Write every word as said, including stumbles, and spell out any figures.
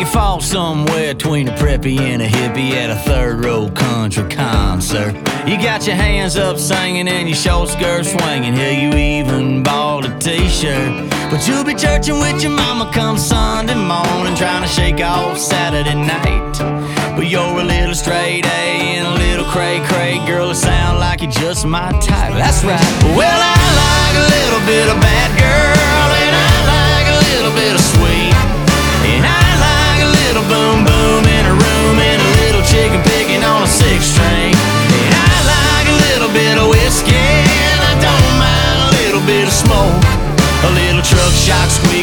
fall somewhere between a preppy and a hippie at a third row country concert. You got your hands up singing and your short skirt swinging. Hell, you even bought a t-shirt. But you'll be churching with your mama come Sunday morning, trying to shake off Saturday night. But you're a little straight A and a little cray-cray. Girl, it sound like you're just my type. That's right. Well, I like a little bit of bad girl, and I like a little bit of sweet, and I like a little boom boom in a room, and a little chicken picking on a six string. And I like a little bit of whiskey, and I don't mind a little bit of smoke, a little truck shock squeak